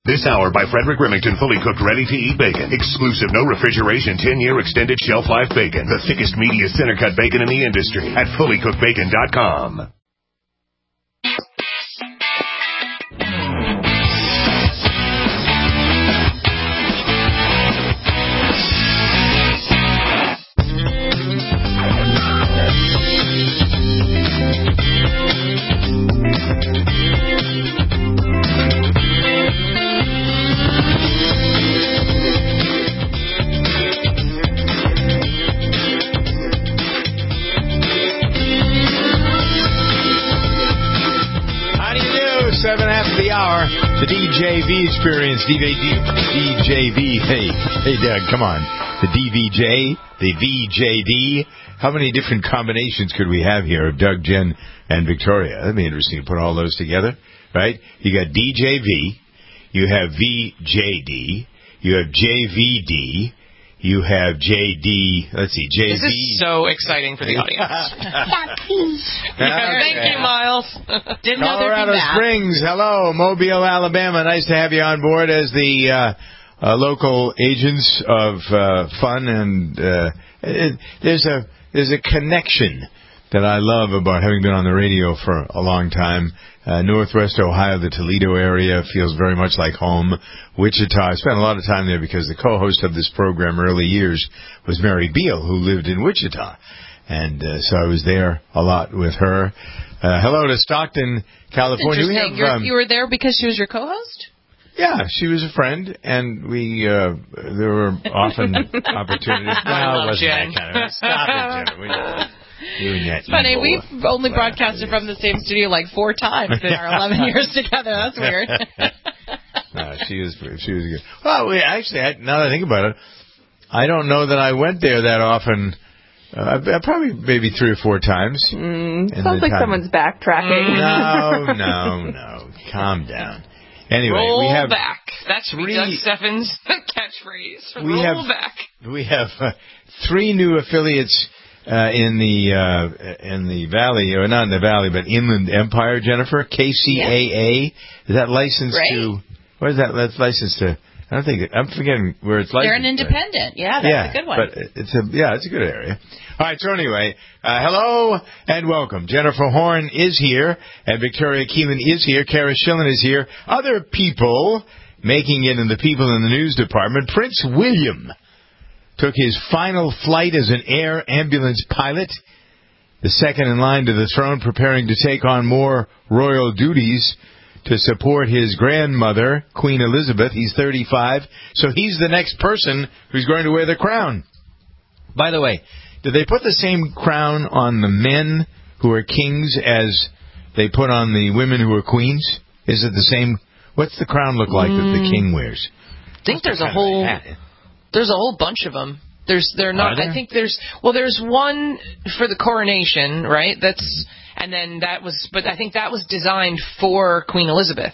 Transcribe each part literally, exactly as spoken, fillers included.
This hour by Frederick Remington, fully cooked, ready-to-eat bacon. Exclusive, no refrigeration, ten-year extended shelf life bacon. The thickest, meatiest center-cut bacon in the industry at fully cooked bacon dot com. Seven after the hour, the D J V experience. D J V. Hey, hey, Doug, come on. The D V J, the V J D. How many different combinations could we have here of Doug, Jen, and Victoria? That'd be interesting to put all those together, right? You got D J V, you have V J D, you have J V D. You have J D, let's see, J V. This is so exciting for the audience. yeah, thank you, Miles. Didn't Colorado Springs, hello, Mobile, Alabama. Nice to have you on board as the uh, uh, local agents of uh, fun. And uh, it, there's a there's a connection that I love about having been on the radio for a long time. Uh, Northwest Ohio, the Toledo area feels very much like home. Wichita, I spent a lot of time there because the co-host of this program early years was Mary Beal, who lived in Wichita. And uh, so I was there a lot with her. Uh, hello to Stockton, California. We have, um, you were there because she was your co-host? Yeah, she was a friend, and we uh, there were often opportunities. Well, it wasn't that kind of Stop it, Jen. We, It's funny, we've only broadcasted from the same studio like four times in our eleven years together. That's weird. no, she was she was good. Well, we actually, now that I think about it, I don't know that I went there that often. Uh, probably maybe three or four times. Mm, sounds like time. Someone's backtracking. No, no, no. Calm down. Anyway, Roll we have back. That should be Doug Steffens' catchphrase. We Roll have, back. We have uh, three new affiliates. Uh, in the uh, in the Valley, or not in the Valley, but Inland Empire, Jennifer, K C A A. Yeah. Is that licensed right. to? What is that? That's licensed to. I don't think. I'm forgetting where it's licensed. They're an independent. To. Yeah, that's yeah, a good one. But it's a yeah, it's a good area. All right. So anyway, uh, hello and welcome. Jennifer Horn is here, and Victoria Keelan is here. Kara Schillen is here. Other people making it in the people in the news department. Prince William took his final flight as an air ambulance pilot, the second in line to the throne, preparing to take on more royal duties to support his grandmother, Queen Elizabeth. He's thirty-five, so he's the next person who's going to wear the crown. By the way, did they put the same crown on the men who are kings as they put on the women who are queens? Is it the same? What's the crown look like mm. that the king wears? I think there's a whole... There's a whole bunch of them. There's, they're not. There? I think there's. Well, there's one for the coronation, right? That's, and then that was. But I think that was designed for Queen Elizabeth.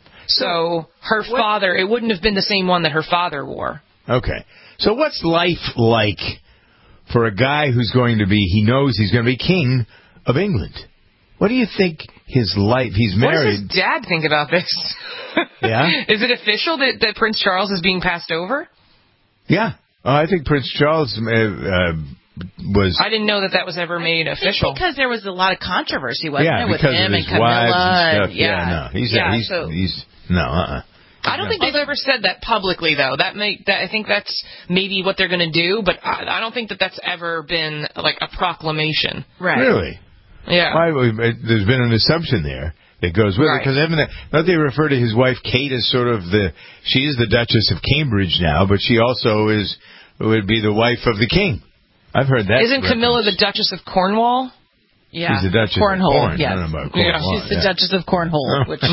So her what? father, it wouldn't have been the same one that her father wore. Okay. So what's life like for a guy who's going to be? He knows he's going to be king of England. What do you think his life? He's married. What does his dad think about this? Yeah. Is it official that, that Prince Charles is being passed over? Yeah, uh, I think Prince Charles uh, uh, was... I didn't know that that was ever made official. Because there was a lot of controversy, wasn't yeah, it, with him and Camilla? And and, yeah. yeah, no, he's... Yeah, he's, so, he's no, uh-uh. I don't think they've ever said that publicly, though. That may, that, I think that's maybe what they're going to do, but I, I don't think that that's ever been, like, a proclamation. Right. Really? Yeah. Why, there's been an assumption there. That goes with right. it, because don't they refer to his wife Kate as sort of the she is the Duchess of Cambridge now, but she also is would be the wife of the king. I've heard that. Isn't reference. Camilla the Duchess of Cornwall? Yeah, she's the Duchess Cornhole. of Corn. Yes. I don't know about Cornwall. Yeah, she's the yeah. Duchess of Cornhole. Which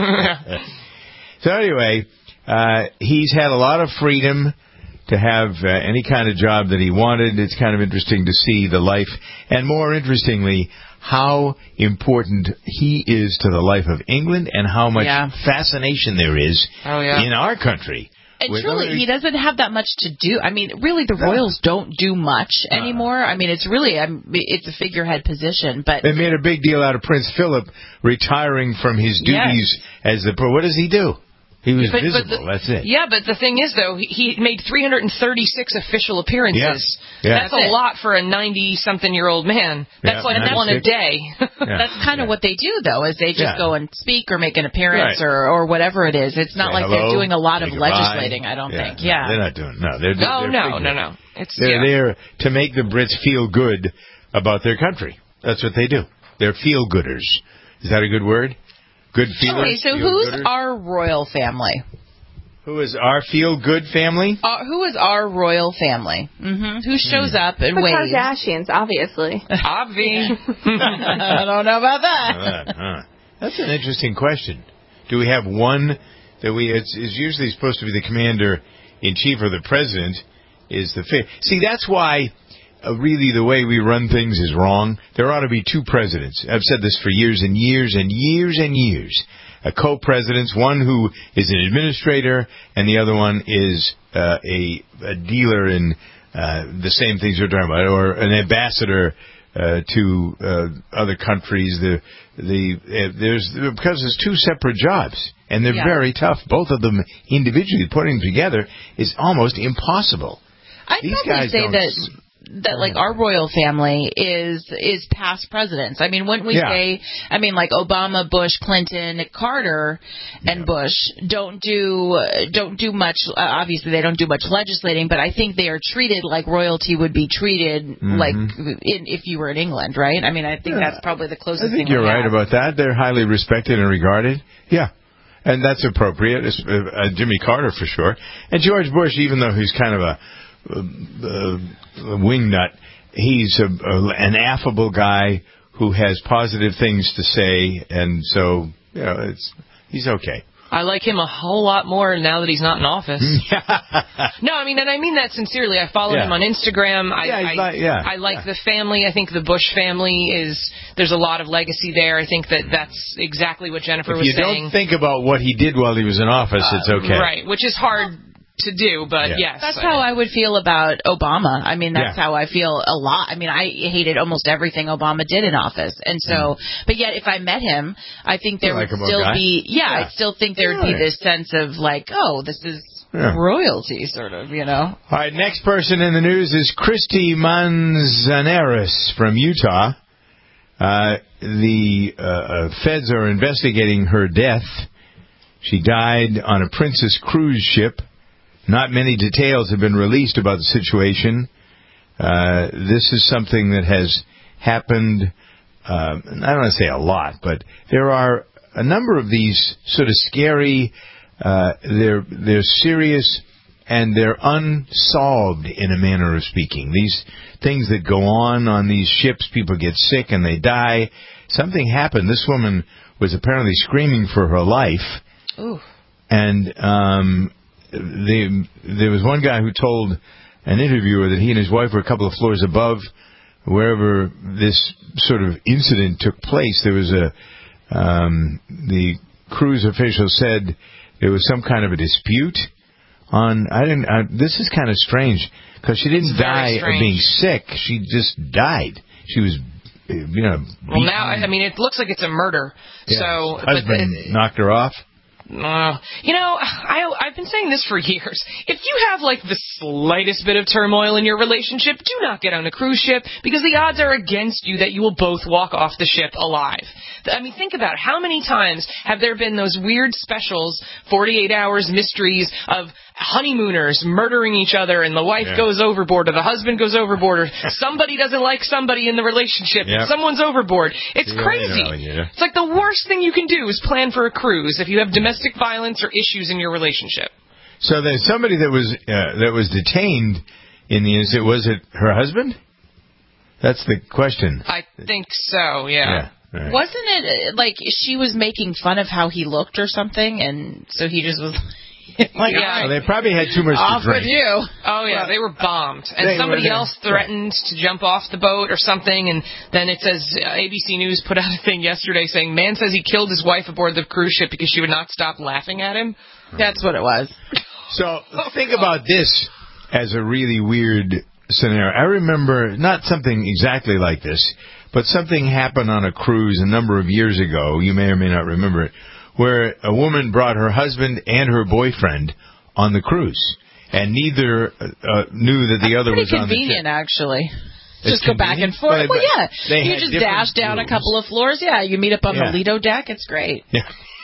so anyway, uh, he's had a lot of freedom to have uh, any kind of job that he wanted. It's kind of interesting to see the life, and more interestingly, how important he is to the life of England and how much yeah. fascination there is oh, yeah. in our country. And truly, he doesn't have that much to do. I mean, really, the no. Royals don't do much anymore. I mean, it's really, um, it's a figurehead position. But they made a big deal out of Prince Philip retiring from his duties yes. as the... What does he do? He was but, visible, but the, that's it. Yeah, but the thing is, though, he, he made three hundred thirty-six official appearances. Yeah. Yeah. That's, that's a lot for a ninety-something-year-old man. That's yeah, like one a day. Yeah. That's kind of yeah. what they do, though, is they just yeah. go and speak or make an appearance right. or, or whatever it is. It's not Say like hello, they're doing a lot of goodbye. legislating, I don't yeah. think. Yeah. No, they're not doing No, they're, no, they're no, figuring. no, no. It's, they're yeah. there to make the Brits feel good about their country. That's what they do. They're feel-gooders. Is that a good word? Good feelers? Okay, so who's our royal family? Who is our feel-good family? Uh, who is our royal family? Mm-hmm. Who shows mm. up and the waves? The Kardashians, obviously. Obvi. I don't know about that. Uh, uh, that's an interesting question. Do we have one that we? It's, it's usually supposed to be the commander-in-chief or the president is the fa- See, that's why uh, really the way we run things is wrong. There ought to be two presidents. I've said this for years and years and years and years. A co-presidents, one who is an administrator, and the other one is uh, a, a dealer in uh, the same things you're talking about, or an ambassador uh, to uh, other countries. The the uh, there's because there's two separate jobs, and they're yeah. very tough. Both of them individually putting them together is almost impossible. I'd These probably guys say don't that. S- that like our royal family is is past presidents. I mean, wouldn't we yeah. say? I mean, like Obama, Bush, Clinton, Carter, and yeah. Bush don't do uh, don't do much. Uh, obviously, they don't do much legislating, but I think they are treated like royalty would be treated mm-hmm. like in, if you were in England, right? I mean, I think yeah. that's probably the closest. I think thing you're right have. about that. They're highly respected and regarded. Yeah. And that's appropriate. It's, uh, uh, Jimmy Carter for sure, and George Bush, even though he's kind of a Uh, uh, wingnut, he's a, a, an affable guy who has positive things to say, and so you know, it's he's okay. I like him a whole lot more now that he's not in office. No, I mean, and I mean that sincerely. I follow yeah. him on Instagram. I, yeah, I, like, yeah, I like yeah. the family. I think the Bush family is, there's a lot of legacy there. I think that that's exactly what Jennifer if was you saying. If you don't think about what he did while he was in office, uh, it's okay. Right, which is hard to do, but yeah. yes. That's how I would feel about Obama. I mean, that's yeah. how I feel a lot. I mean, I hated almost everything Obama did in office. And so, mm. but yet if I met him, I think there would still guy. be, yeah, yeah, I still think there would yeah. be this sense of like, oh, this is yeah. royalty, sort of, you know. All right, next person in the news is Christy Manzanares from Utah. Uh, the uh, uh, feds are investigating her death. She died on a Princess cruise ship. Not many details have been released about the situation. Uh, this is something that has happened, uh, I don't want to say a lot, but there are a number of these sort of scary, uh, they're, they're serious, and they're unsolved in a manner of speaking. These things that go on on these ships, people get sick and they die. Something happened. This woman was apparently screaming for her life. Ooh. And um, the, there was one guy who told an interviewer that he and his wife were a couple of floors above wherever this sort of incident took place. There was a um, the cruise official said there was some kind of a dispute on. I didn't. I, this is kind of strange because she didn't die of being sick. She just died. She was. You know, well, now I mean, it looks like it's a murder. Yeah. So, husband but it, knocked her off. Uh, you know, I, I've been saying this for years. If you have, like, the slightest bit of turmoil in your relationship, do not get on a cruise ship, because the odds are against you that you will both walk off the ship alive. I mean, think about it. How many times have there been those weird specials, forty-eight hours mysteries of honeymooners murdering each other, and the wife yeah. goes overboard, or the husband goes overboard, or somebody doesn't like somebody in the relationship, yep. and someone's overboard. It's yeah, crazy. Know, yeah. It's like the worst thing you can do is plan for a cruise if you have domestic violence or issues in your relationship. So there's somebody that was uh, that was detained in the incident. Was it her husband? That's the question. I think so, yeah. yeah. Right. Wasn't it like she was making fun of how he looked or something, and so he just was like, yeah, well, they probably had too much off to drink. with you. Oh yeah, well, they were bombed, and somebody were, else threatened right. to jump off the boat or something, and then it says uh, A B C News put out a thing yesterday saying man says he killed his wife aboard the cruise ship because she would not stop laughing at him. That's what it was. So think about this as a really weird scenario. I remember not something exactly like this, but something happened on a cruise a number of years ago. You may or may not remember it, where a woman brought her husband and her boyfriend on the cruise, and neither uh, knew that the That's other was on the ship. Pretty convenient, actually. It's just go back and forth. But, well, yeah. They you just dash down rules. a couple of floors. Yeah, you meet up on yeah. the Lido deck. It's great. Yeah.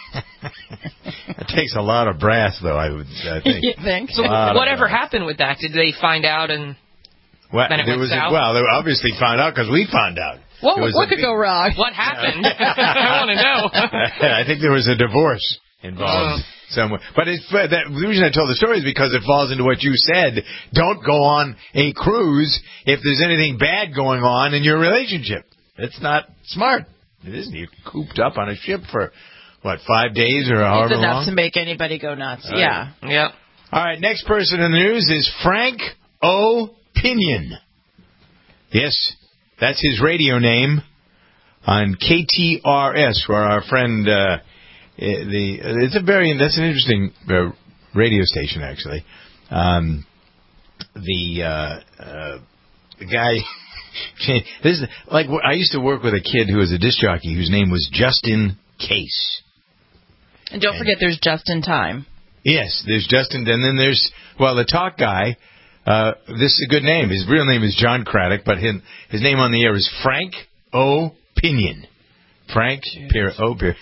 It takes a lot of brass, though, I would I think. You think? So whatever happened with that? Did they find out and well, then it there went was south? A, well, they obviously found out because we found out. What, what could big, go wrong? What happened? I want to know. I think there was a divorce involved uh. somewhere. But it's, that, the reason I told the story is because it falls into what you said. Don't go on a cruise if there's anything bad going on in your relationship. It's not smart. It isn't. You're cooped up on a ship for, what, five days or however long? It's enough long? to make anybody go nuts. All yeah. Right. Yeah. All right, next person in the news is Frank O'Pinion. Yes, that's his radio name on K T R S, where our friend, uh, the it's a very, that's an interesting uh, radio station, actually. Um, the, uh, uh, the guy... This is like I used to work with a kid who was a disc jockey whose name was Justin Case. And don't and, forget, there's Just in Time. Yes, there's Justin, and then there's well the talk guy. Uh, this is a good name. His real name is John Craddock, but his his name on the air is Frank O'Pinion. Frank Pier O'Pinion.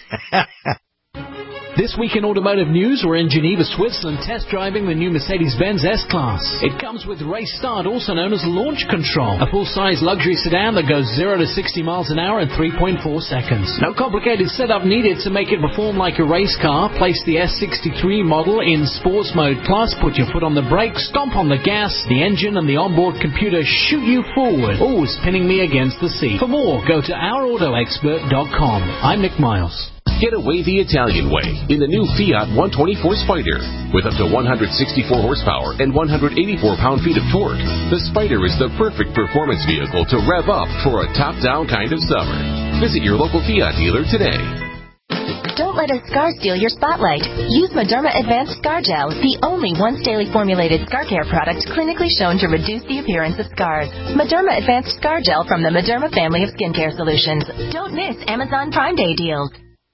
This week in automotive news, we're in Geneva, Switzerland, test driving the new Mercedes-Benz S-Class. It comes with Race Start, also known as Launch Control, a full-size luxury sedan that goes zero to sixty miles an hour in three point four seconds. No complicated setup needed to make it perform like a race car. Place the S sixty-three model in Sports Mode Plus, put your foot on the brake, stomp on the gas, the engine and the onboard computer shoot you forward, always pinning me against the seat. For more, go to our auto expert dot com. I'm Nick Miles. Get away the Italian way in the new Fiat one twenty-four Spider. With up to one hundred sixty-four horsepower and one hundred eighty-four pound-feet of torque, the Spider is the perfect performance vehicle to rev up for a top-down kind of summer. Visit your local Fiat dealer today. Don't let a scar steal your spotlight. Use Mederma Advanced Scar Gel, the only once-daily formulated scar care product clinically shown to reduce the appearance of scars. Mederma Advanced Scar Gel from the Mederma family of skincare solutions. Don't miss Amazon Prime Day deals.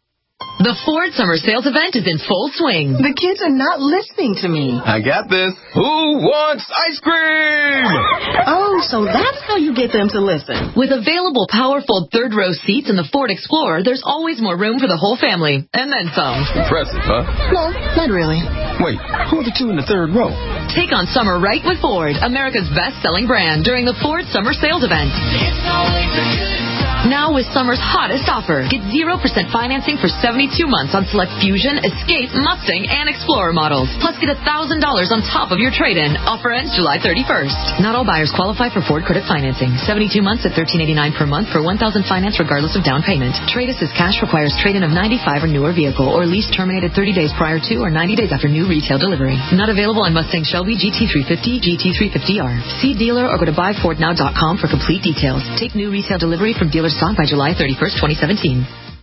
The Ford Summer Sales event is in full swing. The kids are not listening to me. I got this. Who wants ice cream? Oh, so that's how you get them to listen. With available powerful third-row seats in the Ford Explorer, there's always more room for the whole family. And then some. Impressive, huh? No, not really. Wait, who are the two in the third row? Take on summer right with Ford, America's best-selling brand, during the Ford Summer Sales event. It's always a good Now with summer's hottest offer, get zero percent financing for seventy-two months on select Fusion, Escape, Mustang, and Explorer models. Plus get one thousand dollars on top of your trade-in. Offer ends July thirty-first. Not all buyers qualify for Ford credit financing. seventy-two months at thirteen eighty-nine per month for one thousand dollars finance regardless of down payment. Trade-assist cash requires trade-in of ninety-five or newer vehicle or lease terminated thirty days prior to or ninety days after new retail delivery. Not available on Mustang Shelby, G T three fifty, G T three fifty R. See dealer or go to buy ford now dot com for complete details. Take new retail delivery from dealer stock by July thirty-first, twenty seventeen.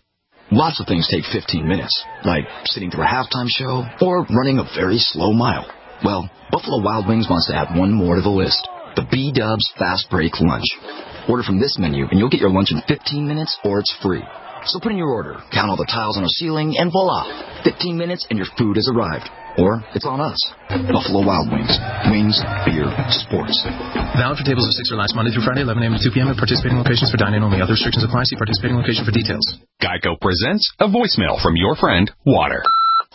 Lots of things take fifteen minutes, like sitting through a halftime show or running a very slow mile. Well, Buffalo Wild Wings wants to add one more to the list, the B-Dubs Fast Break Lunch. Order from this menu and you'll get your lunch in fifteen minutes or it's free. So put in your order, count all the tiles on our ceiling, and voila, fifteen minutes and your food has arrived. Or it's on us. Buffalo Wild Wings. Wings, beer, sports. Valid for tables of six or less Monday through Friday, eleven a.m. to two p.m. at participating locations for dine-in only. Other restrictions apply. See participating location for details. Geico presents a voicemail from your friend, Water.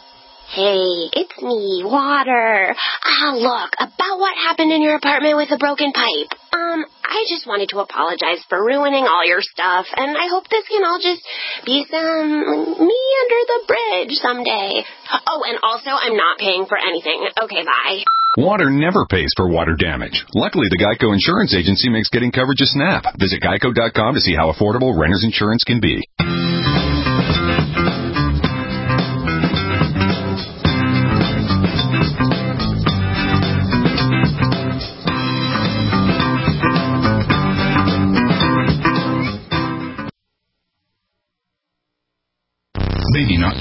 Hey, it's me, Water. Ah, look, about what happened in your apartment with the broken pipe. Um, I just wanted to apologize for ruining all your stuff, and I hope this can all just be some me under the bridge someday. Oh, and also, I'm not paying for anything. Okay, bye. Water never pays for water damage. Luckily, the Geico Insurance Agency makes getting coverage a snap. Visit geico dot com to see how affordable renter's insurance can be. Maybe not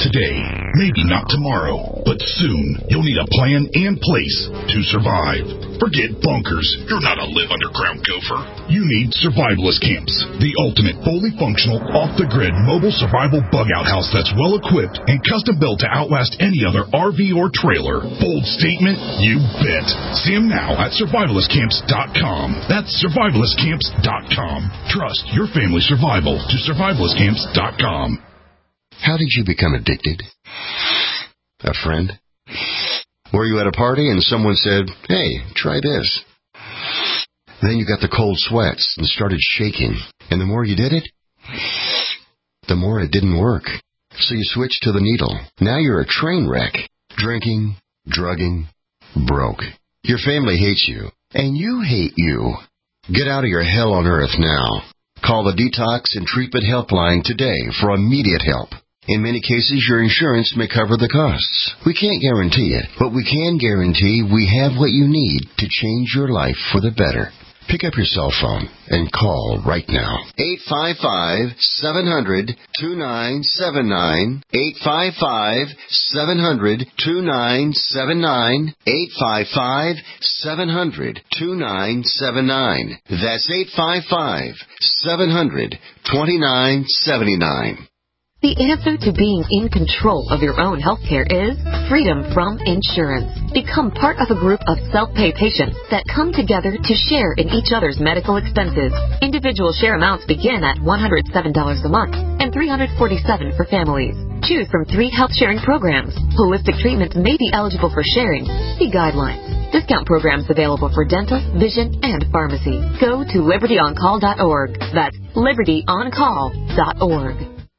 today, maybe not tomorrow, but soon you'll need a plan and place to survive. Forget bunkers. You're not a live underground gopher. You need survivalist camps, the ultimate fully functional, off-the-grid mobile survival bug-out house that's well-equipped and custom-built to outlast any other R V or trailer. Bold statement? You bet. See them now at survivalist camps dot com. That's survivalist camps dot com. Trust your family's survival to survivalist camps dot com. How did you become addicted? A friend? Were you at a party and someone said, hey, try this? Then you got the cold sweats and started shaking. And the more you did it, the more it didn't work. So you switched to the needle. Now you're a train wreck. Drinking, drugging, broke. Your family hates you. And you hate you. Get out of your hell on earth now. Call the Detox and Treatment Helpline today for immediate help. In many cases, your insurance may cover the costs. We can't guarantee it, but we can guarantee we have what you need to change your life for the better. Pick up your cell phone and call right now. eight five five, seven hundred, two nine seven nine. eight five five, seven hundred, two nine seven nine. eight five five, seven hundred, two nine seven nine. That's eight five five, seven hundred, two nine seven nine. The answer to being in control of your own healthcare is freedom from insurance. Become part of a group of self-pay patients that come together to share in each other's medical expenses. Individual share amounts begin at one hundred seven dollars a month and three hundred forty-seven dollars for families. Choose from three health sharing programs. Holistic treatments may be eligible for sharing. See guidelines. Discount programs available for dental, vision, and pharmacy. Go to liberty on call dot org. That's liberty on call dot org.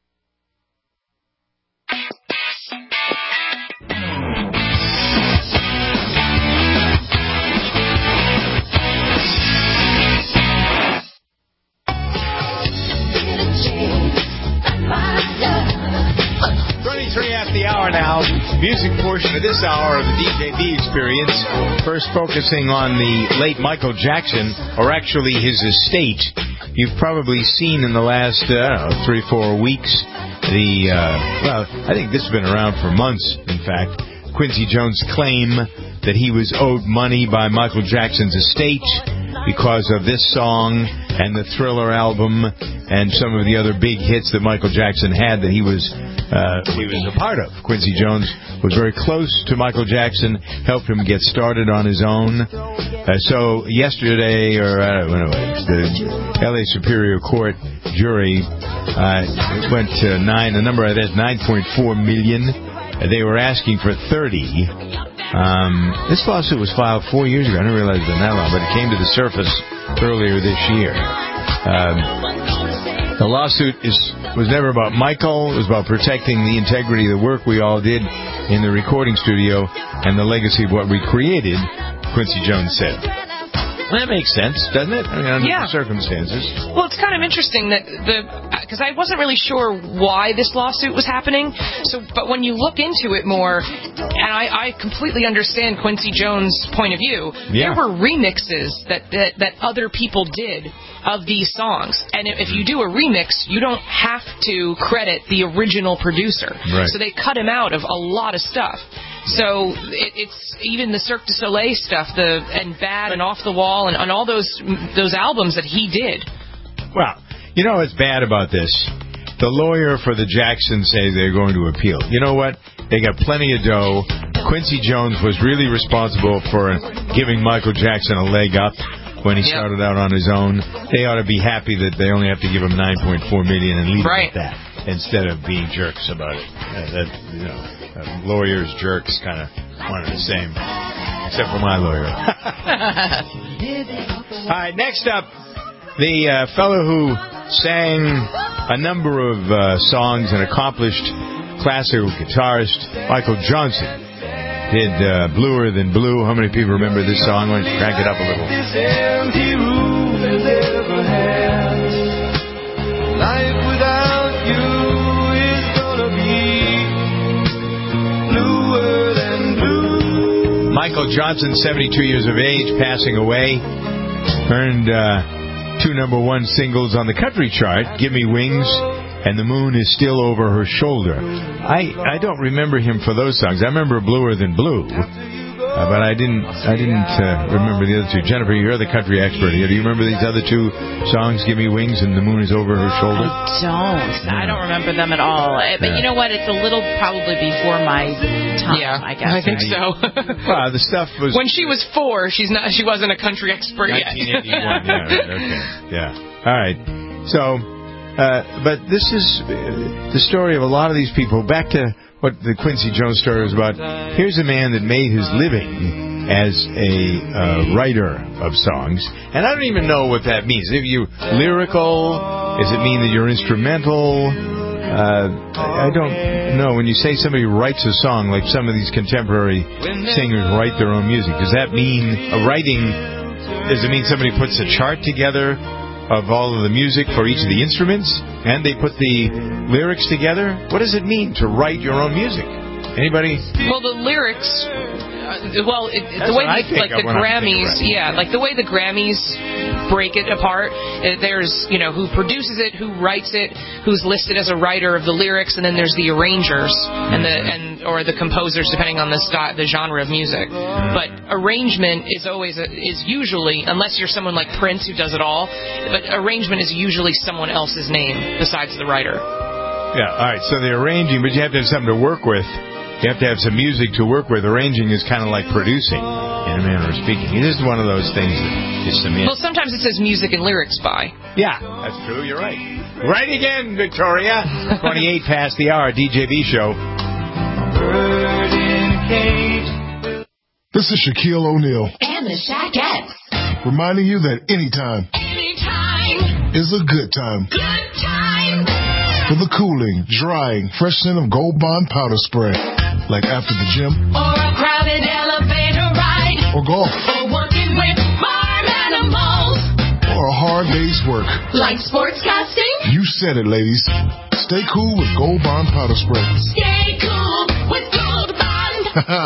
twenty-three after the hour now. Music portion of this hour of the D J B experience. First focusing on the late Michael Jackson, or actually his estate. You've probably seen in the last, uh, I don't know, three, four weeks, the, uh, well, I think this has been around for months, in fact, Quincy Jones' claim that he was owed money by Michael Jackson's estate because of this song and the Thriller album and some of the other big hits that Michael Jackson had that he was uh, he was a part of. Quincy Jones was very close to Michael Jackson, helped him get started on his own. Uh, so yesterday, or I don't know, the L A Superior Court jury uh, went to nine. The number that's nine point four million. They were asking for thirty. Um, this lawsuit was filed four years ago. I didn't realize it was that long, but it came to the surface earlier this year. Um, the lawsuit is was never about Michael. It was about protecting the integrity of the work we all did in the recording studio and the legacy of what we created, Quincy Jones said. That makes sense, doesn't it? I mean, under yeah. the circumstances. Well, it's kind of interesting that the because I wasn't really sure why this lawsuit was happening. So, but when you look into it more, and I, I completely understand Quincy Jones' point of view. Yeah. There were remixes that, that that other people did of these songs, and if you do a remix, you don't have to credit the original producer. Right. So they cut him out of a lot of stuff. So it, it's even the Cirque du Soleil stuff, the and Bad and Off the Wall, and, and all those those albums that he did. Well, you know what's bad about this? The lawyer for the Jacksons say they're going to appeal. You know what? They got plenty of dough. Quincy Jones was really responsible for giving Michael Jackson a leg up when he yep. started out on his own. They ought to be happy that they only have to give him nine point four million dollars and leave right. it at that instead of being jerks about it. Uh, that, you know. Uh, lawyers, jerks, kind of one and the same, except for my lawyer. All right, next up, the uh, fellow who sang a number of uh, songs, an accomplished classical guitarist, Michael Johnson, did uh, Bluer Than Blue. How many people remember this song? Why don't you crank it up a little? This empty room has ever had. Life without you is gonna be Michael Johnson, seventy-two years of age, passing away, earned uh, two number one singles on the country chart, Give Me Wings and the moon is still over her shoulder. I I don't remember him for those songs. I remember Bluer Than Blue, uh, but I didn't I didn't uh, remember the other two. Jennifer, you're the country expert here. Do you remember these other two songs, Give Me Wings and The Moon Is Over Her Shoulder? I don't. I don't remember them at all. But yeah. You know what? It's a little probably before my time, yeah, I guess. I think so. Well, the stuff was... When she was four, she's not. She wasn't a country expert yet. nineteen eighty-one, yeah, right, okay. Yeah. All right. So... Uh, but this is uh, the story of a lot of these people. Back to what the Quincy Jones story was about. Here's a man that made his living as a uh, writer of songs. And I don't even know what that means. If you lyrical, does it mean that you're instrumental? Uh, I don't know. When you say somebody writes a song, like some of these contemporary singers write their own music, does that mean a writing? Does it mean somebody puts a chart together of all of the music for each of the instruments, and they put the lyrics together? What does it mean to write your own music? Anybody? Well, the lyrics... Uh, well, it, the way the, like the Grammys, yeah, like the way the Grammys break it apart. Uh, there's, you know, who produces it, who writes it, who's listed as a writer of the lyrics, and then there's the arrangers and the and or the composers, depending on the style, the genre of music. But arrangement is always a, is usually, unless you're someone like Prince who does it all, but arrangement is usually someone else's name besides the writer. Yeah. All right. So the arranging, but you have to have something to work with. You have to have some music to work with. Arranging is kind of like producing, in a manner of speaking. It is one of those things that is some... Well, sometimes it says music and lyrics by. Yeah, that's true. You're right. Right again, Victoria. twenty-eight past the hour, D J V show. Bird in a cage. This is Shaquille O'Neal. And the Shaquettes. Reminding you that anytime, anytime is a good time. Good time. For the cooling, drying, fresh scent of Gold Bond powder spray. Like after the gym. Or a crowded elevator ride. Or golf. Or working with farm animals. Or a hard day's work. Like sportscasting. You said it, ladies. Stay cool with Gold Bond powder spray. Stay cool with Gold Bond.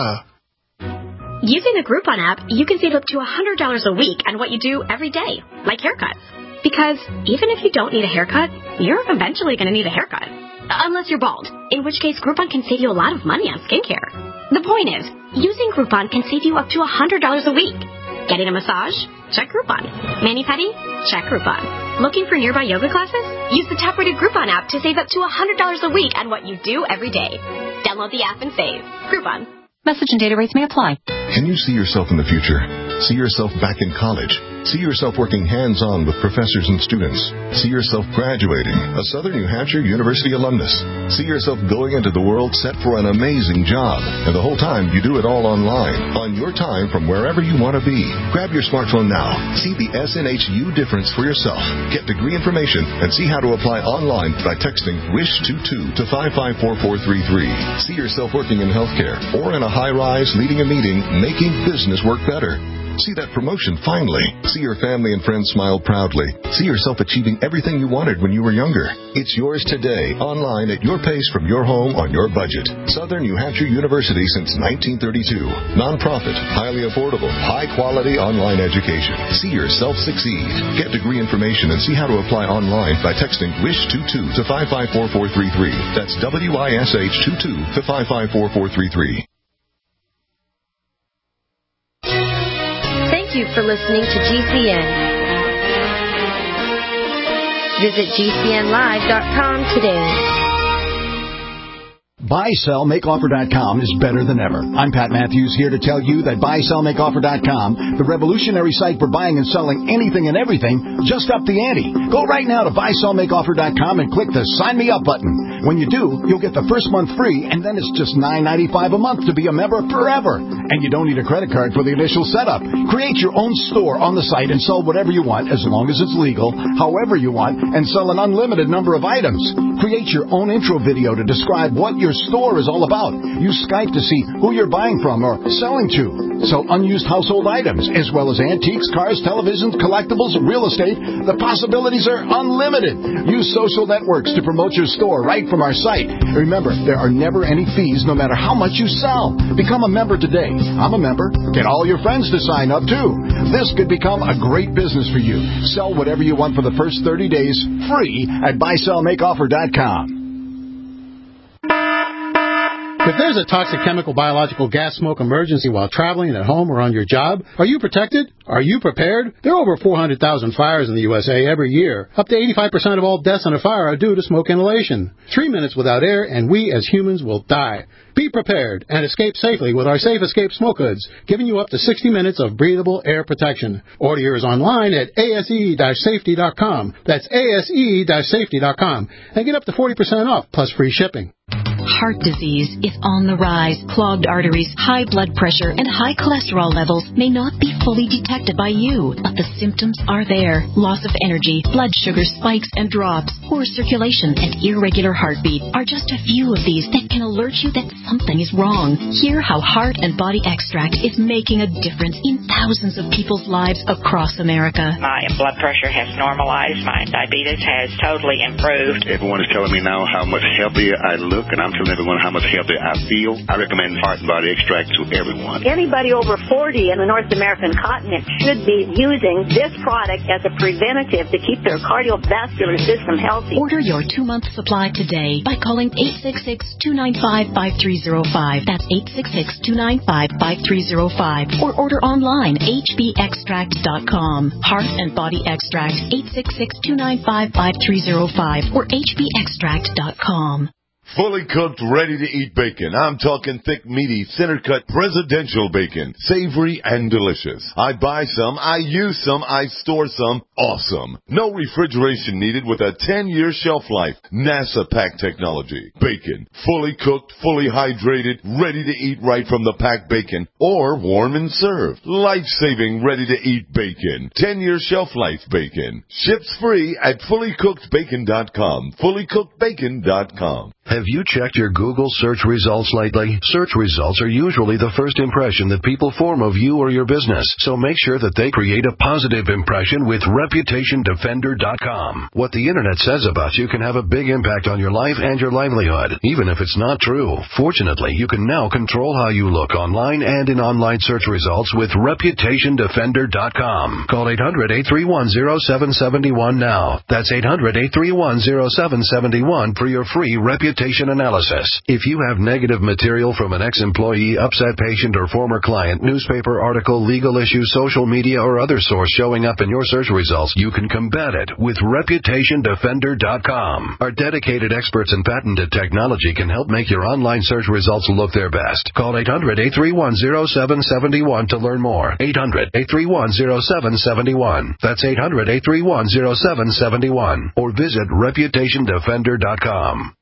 Using the Groupon app, you can save up to one hundred dollars a week on what you do every day, like haircuts. Because even if you don't need a haircut, you're eventually going to need a haircut. Unless you're bald, in which case Groupon can save you a lot of money on skincare. The point is, using Groupon can save you up to one hundred dollars a week. Getting a massage? Check Groupon. Mani-pedi? Check Groupon. Looking for nearby yoga classes? Use the top-rated Groupon app to save up to one hundred dollars a week on what you do every day. Download the app and save. Groupon. Message and data rates may apply. Can you see yourself in the future? See yourself back in college? See yourself working hands-on with professors and students? See yourself graduating, a Southern New Hampshire University alumnus? See yourself going into the world set for an amazing job, and the whole time you do it all online, on your time from wherever you want to be. Grab your smartphone now. See the S N H U difference for yourself. Get degree information and see how to apply online by texting wish twenty-two to five five four four three three. See yourself working in healthcare or in a high-rise, leading a meeting, making business work better. See that promotion finally. See your family and friends smile proudly. See yourself achieving everything you wanted when you were younger. It's yours today, online at your pace from your home on your budget. Southern New Hampshire University since nineteen thirty-two. Non-profit, highly affordable, high-quality online education. See yourself succeed. Get degree information and see how to apply online by texting wish twenty-two to five five four four three three. That's W I S H twenty-two to five five four four three three. Thank you for listening to G C N. Visit G C N live dot com today. buy sell make offer dot com is better than ever. I'm Pat Matthews here to tell you that buy sell make offer dot com, the revolutionary site for buying and selling anything and everything, just upped the ante. Go right now to buy sell make offer dot com and click the Sign Me Up button. When you do, you'll get the first month free, and then it's just nine ninety-five a month to be a member forever. And you don't need a credit card for the initial setup. Create your own store on the site and sell whatever you want, as long as it's legal, however you want, and sell an unlimited number of items. Create your own intro video to describe what your store is all about. Use Skype to see who you're buying from or selling to. So unused household items, as well as antiques, cars, televisions, collectibles, real estate, the possibilities are unlimited. Use social networks to promote your store right from our site. Remember, there are never any fees no matter how much you sell. Become a member today. I'm a member. Get all your friends to sign up, too. This could become a great business for you. Sell whatever you want for the first thirty days, free at buy sell make offer dot com. If there's a toxic chemical, biological, gas smoke emergency while traveling at home or on your job, are you protected? Are you prepared? There are over four hundred thousand fires in the U S A every year. Up to eighty-five percent of all deaths in a fire are due to smoke inhalation. Three minutes without air, and we as humans will die. Be prepared and escape safely with our Safe Escape Smoke Hoods, giving you up to sixty minutes of breathable air protection. Order yours online at A S E safety dot com. That's A S E safety dot com. And get up to forty percent off, plus free shipping. Heart disease is on the rise. Clogged arteries, high blood pressure, and high cholesterol levels may not be fully detected by you, but the symptoms are there. Loss of energy, blood sugar spikes and drops, poor circulation, and irregular heartbeat are just a few of these that can alert you that something is wrong. Hear how Heart and Body Extract is making a difference in thousands of people's lives across America. My blood pressure has normalized. My diabetes has totally improved. Everyone is telling me now how much healthier I look, and I'm telling everyone how much healthier I feel. I recommend Heart and Body Extract to everyone. Anybody over forty in the North American continent should be using this product as a preventative to keep their cardiovascular system healthy. Order your two-month supply today by calling eight six six, two nine five, five three zero five. That's eight six six, two nine five, five three zero five. Or order online, H B extract dot com. Heart and Body Extract, eight six six, two nine five, five three zero five or H B extract dot com. Fully cooked, ready-to-eat bacon. I'm talking thick, meaty, center-cut, presidential bacon. Savory and delicious. I buy some, I use some, I store some. Awesome. No refrigeration needed with a ten-year shelf life. NASA pack technology. Bacon. Fully cooked, fully hydrated, ready to eat right from the packed bacon. Or warm and served. Life-saving, ready-to-eat bacon. ten-year shelf life bacon. Ships free at fully cooked bacon dot com. fully cooked bacon dot com. Have you checked your Google search results lately? Search results are usually the first impression that people form of you or your business, so make sure that they create a positive impression with reputation defender dot com. What the internet says about you can have a big impact on your life and your livelihood, even if it's not true. Fortunately, you can now control how you look online and in online search results with reputation defender dot com. Call eight hundred, eight three one, zero seven seven one now. That's eight hundred, eight three one, zero seven seven one for your free reputation analysis. If you have negative material from an ex-employee, upset patient, or former client, newspaper article, legal issue, social media, or other source showing up in your search results, you can combat it with reputation defender dot com. Our dedicated experts in patented technology can help make your online search results look their best. Call eight hundred, eight three one, zero seven seven one to learn more. eight hundred, eight three one, zero seven seven one. That's eight hundred, eight three one, zero seven seven one. Or visit reputation defender dot com.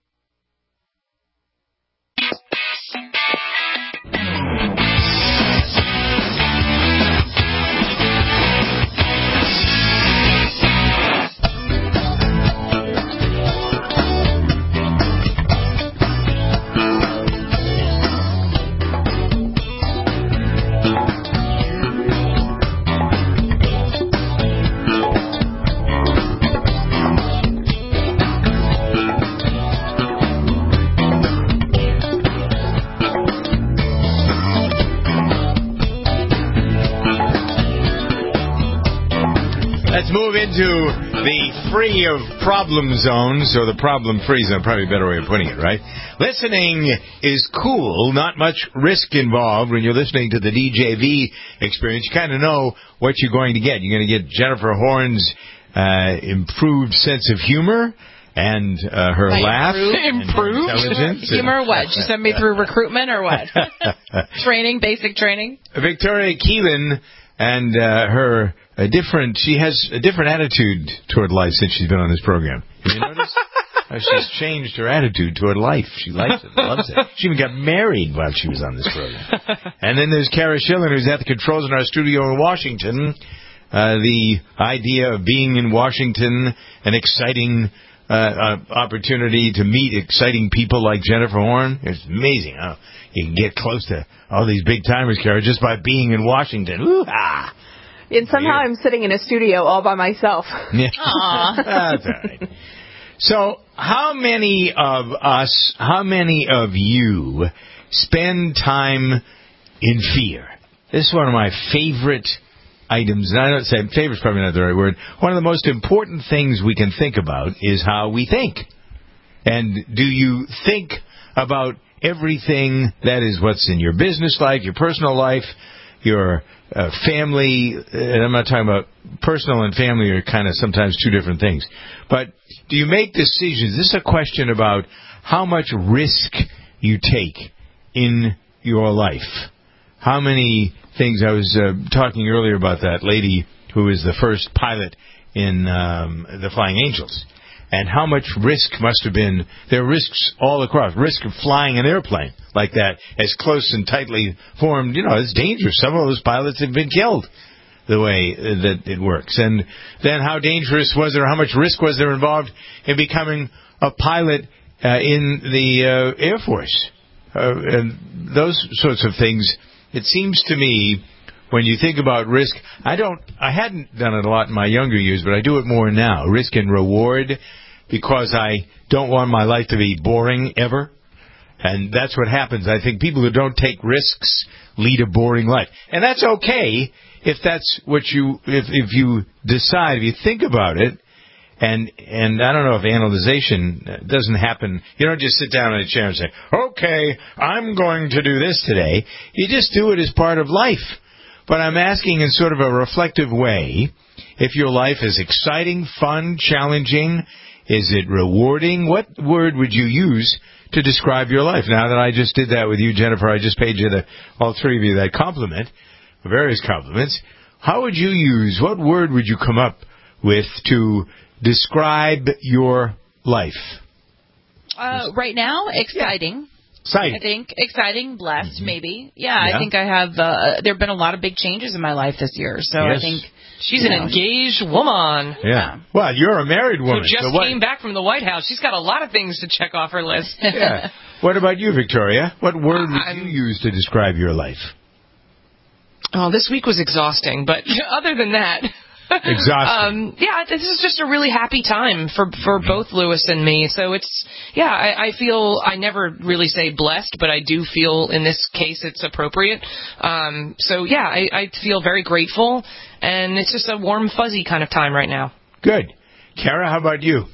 Move into the free of problem zones, or the problem-free zone, probably a better way of putting it, right? Listening is cool, not much risk involved. When you're listening to the D J V experience, you kind of know what you're going to get. You're going to get Jennifer Horn's uh, improved sense of humor, and uh, her By laugh. Improved? Intelligence. Humor what? She sent me through recruitment or what? Training, basic training? Victoria Keelan and uh, her a different, she has a different attitude toward life since she's been on this program. Have you noticed? How she's changed her attitude toward life. She likes it, loves it. She even got married while she was on this program. And then there's Kara Schillen, who's at the controls in our studio in Washington. Uh, the idea of being in Washington, an exciting uh, uh, opportunity to meet exciting people like Jennifer Horn? It's amazing how you can get close to all these big timers, Kara, just by being in Washington. Ooh-ah. And somehow I'm sitting in a studio all by myself. Yeah. That's all right. So, how many of us, how many of you spend time in fear? This is one of my favorite items. And I don't say favorite's probably not the right word. One of the most important things we can think about is how we think. And do you think about everything that is what's in your business life, your personal life, your uh, family? And I'm not talking about personal and family are kind of sometimes two different things. But do you make decisions? This is a question about how much risk you take in your life. How many things, I was uh, talking earlier about that lady who was the first pilot in um, the Flying Angels, and how much risk must have been. There are risks all across. Risk of flying an airplane like that, as close and tightly formed, you know, it's dangerous. Some of those pilots have been killed the way that it works. And then how dangerous was there, how much risk was there involved in becoming a pilot uh, in the uh, Air Force? Uh, and those sorts of things. It seems to me, when you think about risk, I don't, I hadn't done it a lot in my younger years, but I do it more now. Risk and reward, because I don't want my life to be boring ever. And that's what happens. I think people who don't take risks lead a boring life. And that's okay if that's what you, if, if you decide, if you think about it. And and I don't know if analyzation doesn't happen. You don't just sit down in a chair and say, okay, I'm going to do this today. You just do it as part of life. But I'm asking in sort of a reflective way, if your life is exciting, fun, challenging, is it rewarding? What word would you use to describe your life? Now that I just did that with you, Jennifer, I just paid you, the, all three of you, that compliment, various compliments. How would you use, what word would you come up with to describe your life? Uh, right now, exciting. Exciting. I think exciting, blessed, mm-hmm. maybe. Yeah, yeah, I think I have. Uh, there have been a lot of big changes in my life this year, so yes. I think she's an know. engaged woman. Yeah. yeah. Well, you're a married woman. Who just so what, came back from the White House. She's got a lot of things to check off her list. Yeah. What about you, Victoria? What word would I'm, you use to describe your life? Oh, this week was exhausting, but other than that. Exhausting. Um, yeah, this is just a really happy time for for both Lewis and me. So it's, yeah, I, I feel, I never really say blessed, but I do feel in this case it's appropriate. Um, so, yeah, I, I feel very grateful, and it's just a warm, fuzzy kind of time right now. Good. Kara, how about you?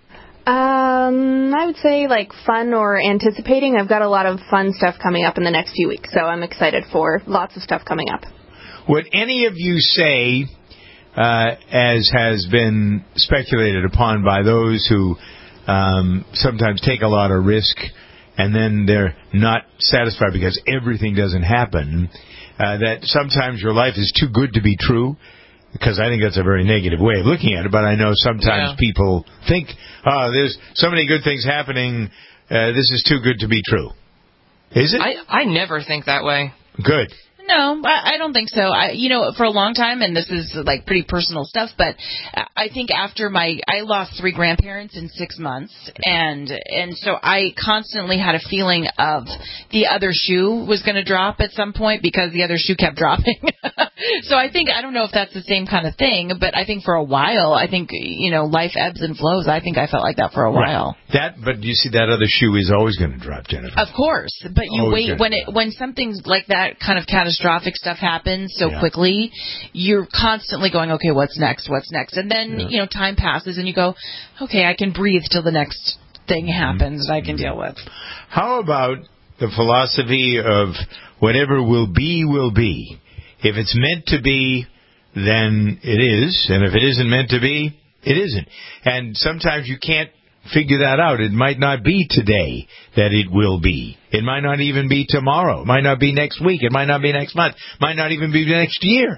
Um, I would say like fun or anticipating. I've got a lot of fun stuff coming up in the next few weeks, so I'm excited for lots of stuff coming up. Would any of you say... Uh, as has been speculated upon by those who um, sometimes take a lot of risk and then they're not satisfied because everything doesn't happen, uh, that sometimes your life is too good to be true, because I think that's a very negative way of looking at it, but I know sometimes yeah. people think, oh, there's so many good things happening, uh, this is too good to be true. Is it? I, I never think that way. Good. No, I, I don't think so. I, you know, for a long time, and this is like pretty personal stuff, but I think after my, I lost three grandparents in six months, and and so I constantly had a feeling of the other shoe was going to drop at some point because the other shoe kept dropping. So I think, I don't know if that's the same kind of thing, but I think for a while, I think, you know, life ebbs and flows. I think I felt like that for a while. Right. That, but you see, that other shoe is always going to drop, Jennifer. Of course, but you always wait when it when something like that kind of catastrophic stuff happens so yeah. quickly, you're constantly going, okay, what's next? What's next? And then yeah. you know, time passes, and you go, okay, I can breathe till the next thing happens that I can deal with. How about the philosophy of whatever will be, will be? If it's meant to be, then it is, and if it isn't meant to be, it isn't. And sometimes you can't figure that out. It might not be today that it will be. It might not even be tomorrow. It might not be next week. It might not be next month. It might not even be next year.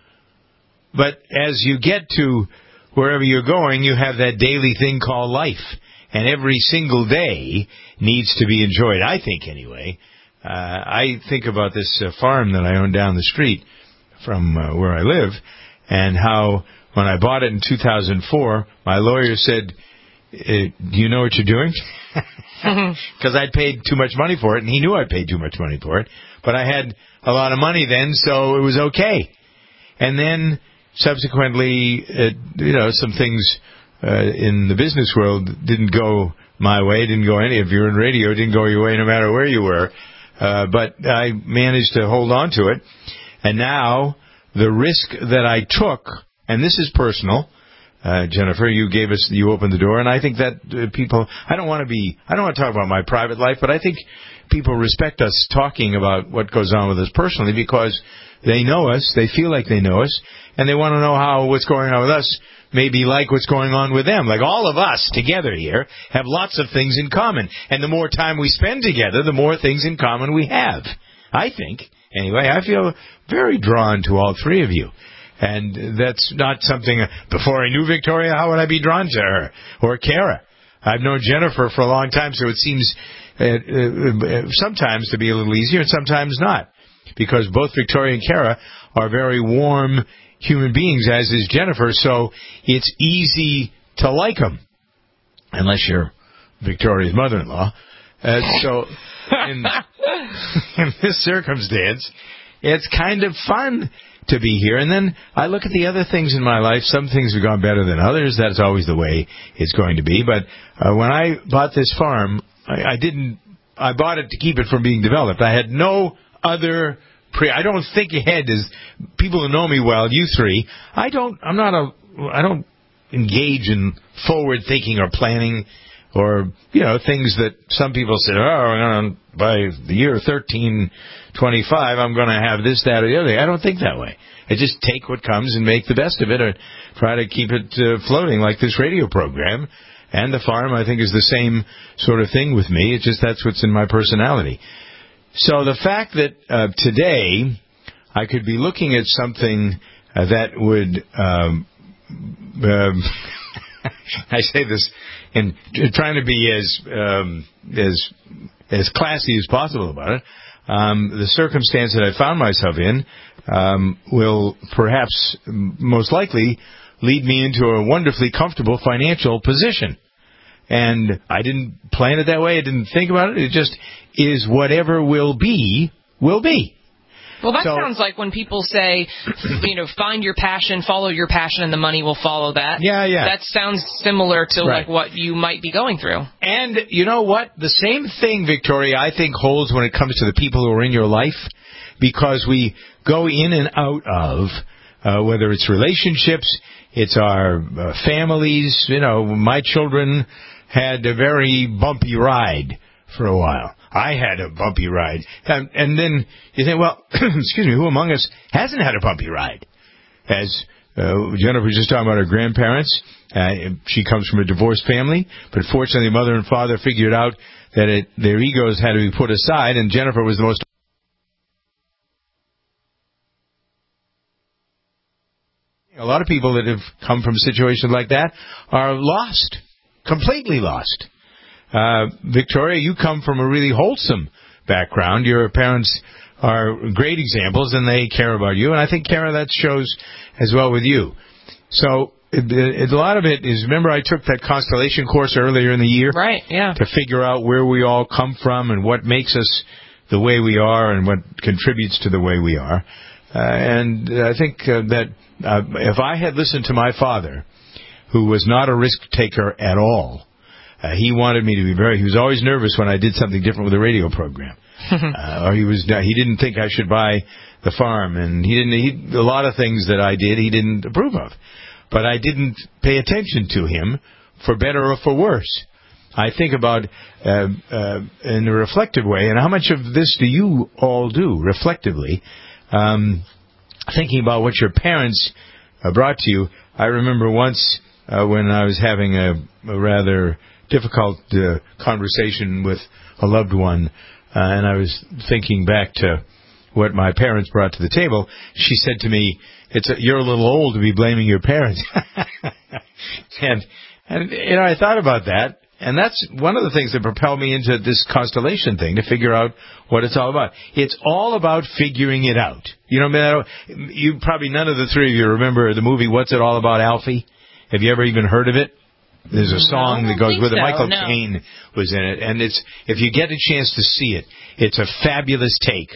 But as you get to wherever you're going, you have that daily thing called life. And every single day needs to be enjoyed, I think, anyway. Uh, I think about this uh, farm that I own down the street from uh, where I live, and how when I bought it in two thousand four, my lawyer said, do you know what you're doing? Because I'd paid too much money for it, and he knew I paid too much money for it. But I had a lot of money then, so it was okay. And then subsequently, it, you know, some things uh, in the business world didn't go my way, didn't go any. If you're in radio, it didn't go your way no matter where you were. Uh, but I managed to hold on to it. And now the risk that I took, and this is personal. Uh, Jennifer, you gave us, you opened the door, and I think that uh, people, I don't want to be, I don't want to talk about my private life, but I think people respect us talking about what goes on with us personally because they know us, they feel like they know us, and they want to know how what's going on with us may be like what's going on with them. Like all of us together here have lots of things in common, and the more time we spend together, the more things in common we have. I think, anyway, I feel very drawn to all three of you. And that's not something, before I knew Victoria, how would I be drawn to her? Or Kara. I've known Jennifer for a long time, so it seems uh, uh, sometimes to be a little easier and sometimes not. Because both Victoria and Kara are very warm human beings, as is Jennifer, so it's easy to like them. Unless you're Victoria's mother-in-law. Uh, so, in, in this circumstance, it's kind of fun to be here. And then I look at the other things in my life. Some things have gone better than others. That's always the way it's going to be. But uh, when I bought this farm, I, I didn't. I bought it to keep it from being developed. I had no other. Pre- I don't think ahead as people who know me well. You three. I don't. I'm not a. I don't engage in forward thinking or planning. Or, you know, things that some people say, oh, I'm gonna, by the year thirteen twenty-five, I'm going to have this, that, or the other. I don't think that way. I just take what comes and make the best of it or try to keep it uh, floating like this radio program. And the farm, I think, is the same sort of thing with me. It's just that's what's in my personality. So the fact that uh, today I could be looking at something uh, that would... Um, um, I say this in trying to be as um, as as classy as possible about it. Um, the circumstance that I found myself in um, will perhaps most likely lead me into a wonderfully comfortable financial position. And I didn't plan it that way. I didn't think about it. It just is whatever will be, will be. Well, that so, sounds like when people say, you know, find your passion, follow your passion, and the money will follow that. Yeah, yeah. That sounds similar to right. like what you might be going through. And you know what? The same thing, Victoria, I think holds when it comes to the people who are in your life, because we go in and out of, uh, whether it's relationships, it's our uh, families. You know, my children had a very bumpy ride for a while. I had a bumpy ride. And, and then you think, well, excuse me, who among us hasn't had a bumpy ride? As uh, Jennifer was just talking about her grandparents. Uh, she comes from a divorced family, but fortunately mother and father figured out that it, their egos had to be put aside, and Jennifer was the most... A lot of people that have come from situations like that are lost, completely lost. Uh, Victoria, you come from a really wholesome background. Your parents are great examples, and they care about you. And I think, Kara, that shows as well with you. So it, it, a lot of it is, remember I took that constellation course earlier in the year? Right, yeah. To figure out where we all come from and what makes us the way we are and what contributes to the way we are. Uh, and I think uh, that uh, if I had listened to my father, who was not a risk taker at all, Uh, he wanted me to be very, he was always nervous when I did something different with a radio program. uh, or he was, he didn't think I should buy the farm, and he didn't, he, a lot of things that I did he didn't approve of. But I didn't pay attention to him, for better or for worse. I think about, uh, uh, in a reflective way, and how much of this do you all do, reflectively, um, thinking about what your parents uh, brought to you. I remember once uh, when I was having a, a rather difficult uh, conversation with a loved one, uh, and I was thinking back to what my parents brought to the table. She said to me, "It's a, you're a little old to be blaming your parents." and, and, you know, I thought about that, and that's one of the things that propelled me into this constellation thing, to figure out what it's all about. It's all about figuring it out. You know, you probably, none of the three of you remember the movie What's It All About, Alfie? Have you ever even heard of it? There's a song no, that goes with it. So, Michael no. Caine was in it, and it's if you get a chance to see it, it's a fabulous take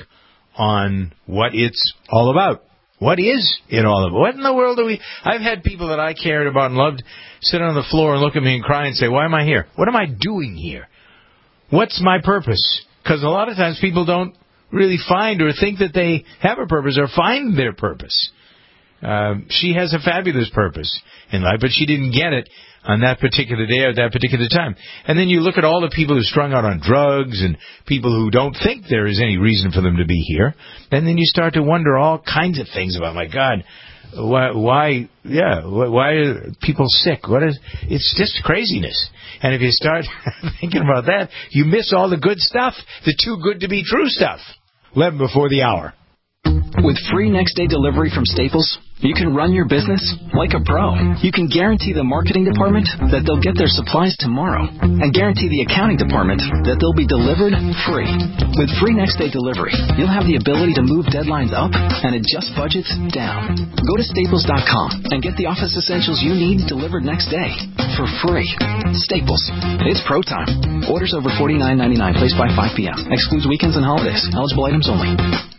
on what it's all about. What is it all about? What in the world are we... I've had people that I cared about and loved sit on the floor and look at me and cry and say, why am I here? What am I doing here? What's my purpose? Because a lot of times people don't really find or think that they have a purpose or find their purpose. Uh, she has a fabulous purpose in life, but she didn't get it on that particular day or at that particular time. And then you look at all the people who strung out on drugs and people who don't think there is any reason for them to be here. And then you start to wonder all kinds of things about, my God, why, why yeah, why are people sick? What is, it's just craziness. And if you start thinking about that, you miss all the good stuff, the too good to be true stuff. eleven before the hour. With free next-day delivery from Staples, you can run your business like a pro. You can guarantee the marketing department that they'll get their supplies tomorrow and guarantee the accounting department that they'll be delivered free. With free next-day delivery, you'll have the ability to move deadlines up and adjust budgets down. Go to staples dot com and get the office essentials you need delivered next day for free. Staples. It's pro time. Orders over forty-nine ninety-nine placed by five p.m. Excludes weekends and holidays. Eligible items only.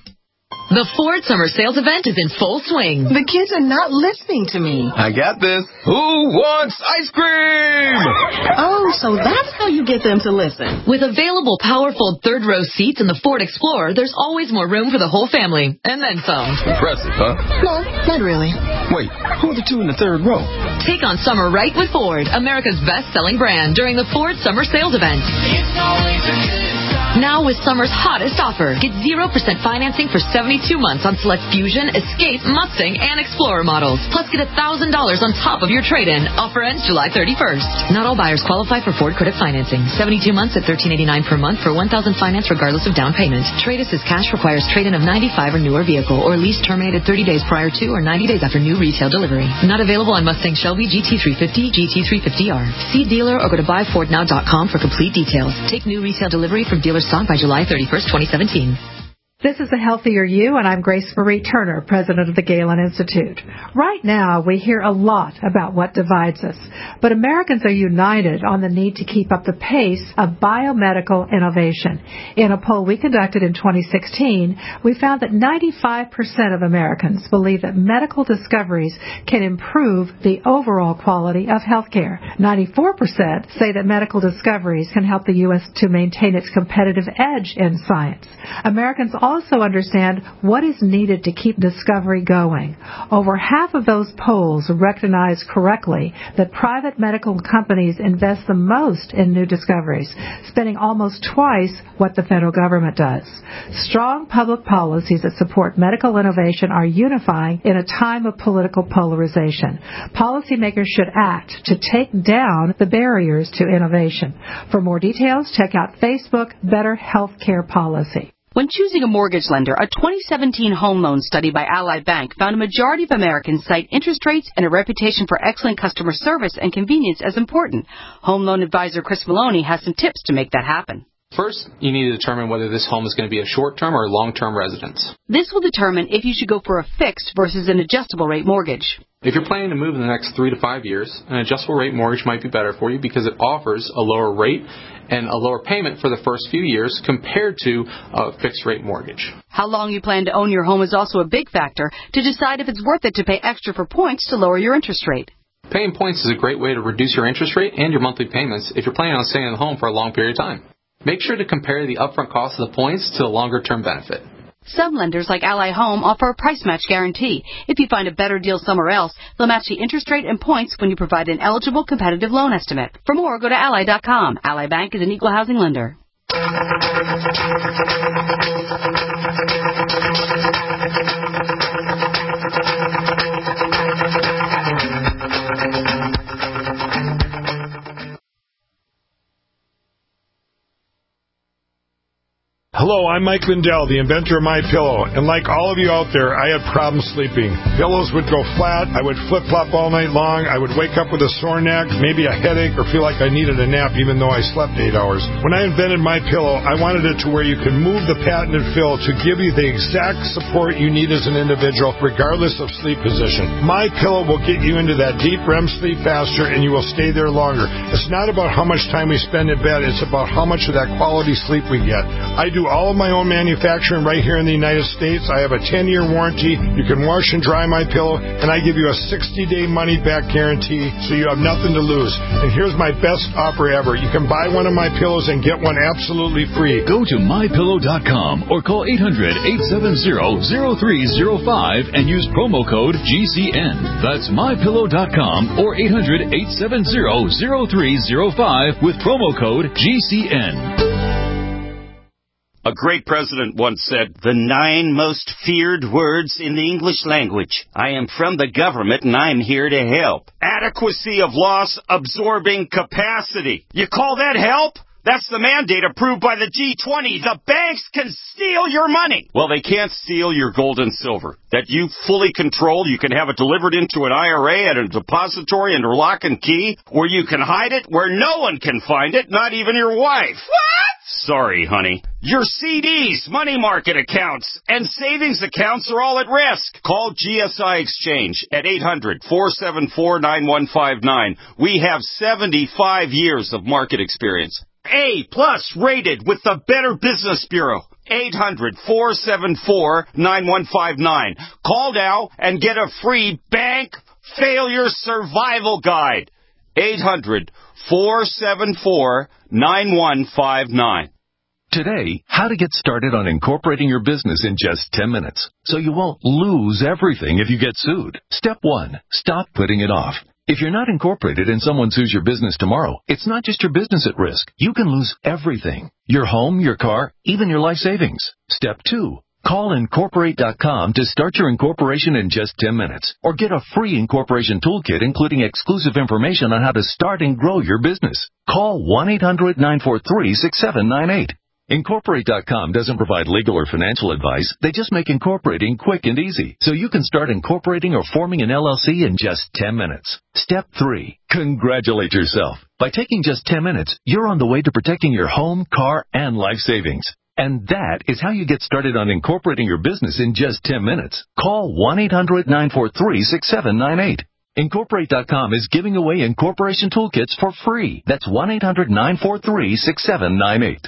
The Ford Summer Sales Event is in full swing. The kids are not listening to me. I got this. Who wants ice cream? Oh, so that's how you get them to listen. With available powerful third-row seats in the Ford Explorer, there's always more room for the whole family. And then some. Impressive, huh? No, not really. Wait, who are the two in the third row? Take on summer right with Ford, America's best-selling brand, during the Ford Summer Sales Event. It's always a good Now with summer's hottest offer, get zero percent financing for seventy-two months on select Fusion, Escape, Mustang, and Explorer models. Plus get one thousand dollars on top of your trade-in. Offer ends July thirty-first. Not all buyers qualify for Ford Credit financing. seventy-two months at thirteen eighty-nine per month for one thousand dollars finance regardless of down payment. Trade assist cash requires trade-in of ninety-five or newer vehicle or lease terminated thirty days prior to or ninety days after new retail delivery. Not available on Mustang Shelby G T three fifty, G T three fifty R. See dealer or go to buy ford now dot com for complete details. Take new retail delivery from dealer stock by July thirty-first, twenty seventeen. This is A Healthier You, and I'm Grace Marie Turner, president of the Galen Institute. Right now, we hear a lot about what divides us, but Americans are united on the need to keep up the pace of biomedical innovation. In a poll we conducted in twenty sixteen, we found that ninety-five percent of Americans believe that medical discoveries can improve the overall quality of healthcare. ninety-four percent say that medical discoveries can help the U S to maintain its competitive edge in science. Americans also also understand what is needed to keep discovery going. Over half of those polls recognize correctly that private medical companies invest the most in new discoveries, spending almost twice what the federal government does. Strong public policies that support medical innovation are unifying in a time of political polarization. Policymakers should act to take down the barriers to innovation. For more details, check out Facebook Better Healthcare Policy. When choosing a mortgage lender, a twenty seventeen home loan study by Ally Bank found a majority of Americans cite interest rates and a reputation for excellent customer service and convenience as important. Home loan advisor Chris Maloney has some tips to make that happen. First, you need to determine whether this home is going to be a short-term or long-term residence. This will determine if you should go for a fixed versus an adjustable rate mortgage. If you're planning to move in the next three to five years, an adjustable rate mortgage might be better for you because it offers a lower rate and a lower payment for the first few years compared to a fixed rate mortgage. How long you plan to own your home is also a big factor to decide if it's worth it to pay extra for points to lower your interest rate. Paying points is a great way to reduce your interest rate and your monthly payments if you're planning on staying in the home for a long period of time. Make sure to compare the upfront cost of the points to the longer-term benefit. Some lenders, like Ally Home, offer a price match guarantee. If you find a better deal somewhere else, they'll match the interest rate and points when you provide an eligible competitive loan estimate. For more, go to ally dot com. Ally Bank is an equal housing lender. Hello, I'm Mike Lindell, the inventor of MyPillow, and like all of you out there, I had problems sleeping. Pillows would go flat, I would flip-flop all night long, I would wake up with a sore neck, maybe a headache, or feel like I needed a nap even though I slept eight hours. When I invented MyPillow, I wanted it to where you could move the patented fill to give you the exact support you need as an individual, regardless of sleep position. MyPillow will get you into that deep R E M sleep faster, and you will stay there longer. It's not about how much time we spend in bed, it's about how much of that quality sleep we get. I do all of my own manufacturing right here in the United States. I have a ten-year warranty. You can wash and dry MyPillow, and I give you a sixty-day money-back guarantee, so you have nothing to lose. And here's my best offer ever. You can buy one of my pillows and get one absolutely free. Go to my pillow dot com or call eight hundred, eight seven zero, zero three zero five and use promo code G C N. That's my pillow dot com or eight hundred, eight seven zero, zero three zero five with promo code G C N. A great president once said, "The nine most feared words in the English language. I am from the government and I'm here to help. Adequacy of loss absorbing capacity. You call that help? That's the mandate approved by the G twenty. The banks can steal your money." Well, they can't steal your gold and silver. That you fully control. You can have it delivered into an I R A at a depository under lock and key, or you can hide it where no one can find it, not even your wife. What? Sorry, honey. Your C Ds, money market accounts, and savings accounts are all at risk. Call G S I Exchange at eight hundred, four seven four, nine one five nine. We have seventy-five years of market experience. A plus rated with the Better Business Bureau. eight hundred, four seven four, nine one five nine. Call now and get a free bank failure survival guide. eight hundred, four seven four, nine one five nine. Today, how to get started on incorporating your business in just ten minutes, so you won't lose everything if you get sued. Step one, stop putting it off. If you're not incorporated and someone sues your business tomorrow, it's not just your business at risk. You can lose everything. Your home, your car, even your life savings. Step two, call incorporate dot com to start your incorporation in just ten minutes. Or get a free incorporation toolkit including exclusive information on how to start and grow your business. Call one eight hundred, nine four three, six seven nine eight. incorporate dot com doesn't provide legal or financial advice. They just make incorporating quick and easy, so you can start incorporating or forming an L L C in just ten minutes. Step three, congratulate yourself. By taking just ten minutes, you're on the way to protecting your home, car, and life savings. And that is how you get started on incorporating your business in just ten minutes. Call one eight hundred, nine four three, six seven nine eight. incorporate dot com is giving away incorporation toolkits for free. That's one eight hundred, nine four three, six seven nine eight.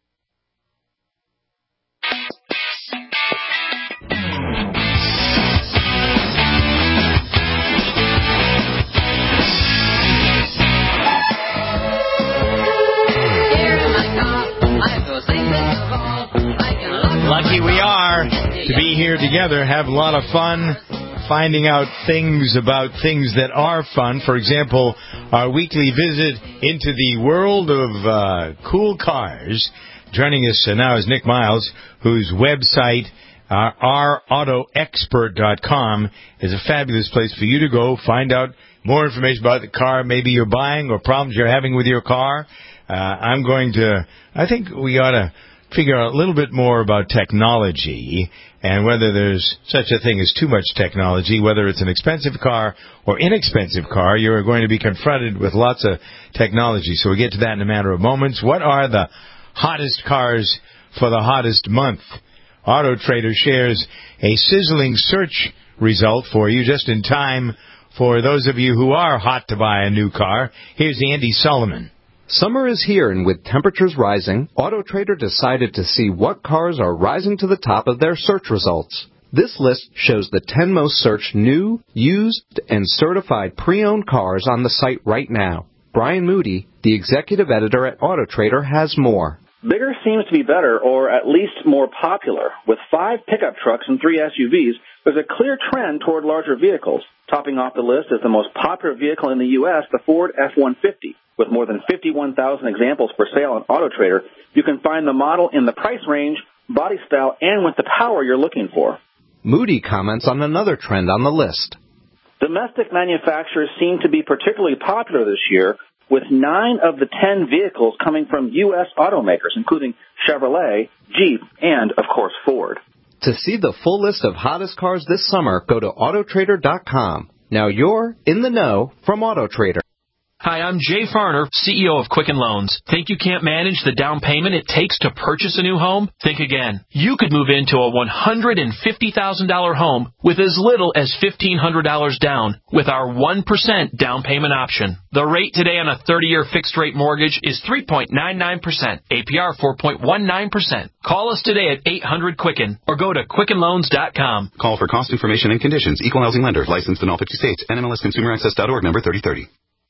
Lucky we are to be here together, have a lot of fun, finding out things about things that are fun. For example, our weekly visit into the world of uh, cool cars. Joining us now is Nick Miles, whose website, uh, our auto expert dot com, is a fabulous place for you to go, find out more information about the car maybe you're buying or problems you're having with your car. Uh, I'm going to, I think we ought to figure out a little bit more about technology and whether there's such a thing as too much technology, whether it's an expensive car or inexpensive car, you're going to be confronted with lots of technology. So we'll get to that in a matter of moments. What are the hottest cars for the hottest month? Auto Trader shares a sizzling search result for you just in time for those of you who are hot to buy a new car. Here's Andy Solomon. Summer is here, and with temperatures rising, Auto Trader decided to see what cars are rising to the top of their search results. This list shows the ten most searched new, used, and certified pre-owned cars on the site right now. Brian Moody, the executive editor at Auto Trader, has more. Bigger seems to be better, or at least more popular. With five pickup trucks and three S U Vs, there's a clear trend toward larger vehicles. Topping off the list is the most popular vehicle in the U S, the Ford F one fifty. With more than fifty-one thousand examples for sale on Auto Trader, you can find the model in the price range, body style, and with the power you're looking for. Moody comments on another trend on the list. Domestic manufacturers seem to be particularly popular this year, with nine of the ten vehicles coming from U S automakers, including Chevrolet, Jeep, and, of course, Ford. To see the full list of hottest cars this summer, go to Auto Trader dot com. Now you're in the know from AutoTrader. Hi, I'm Jay Farner, C E O of Quicken Loans. Think you can't manage the down payment it takes to purchase a new home? Think again. You could move into a one hundred fifty thousand dollars home with as little as fifteen hundred dollars down with our one percent down payment option. The rate today on a thirty-year fixed-rate mortgage is three point nine nine percent, A P R four point one nine percent. Call us today at eight hundred Quicken or go to Quicken Loans dot com. Call for cost information and conditions. Equal housing lender. Licensed in all fifty states. N M L S Consumer Access dot org, number thirty thirty.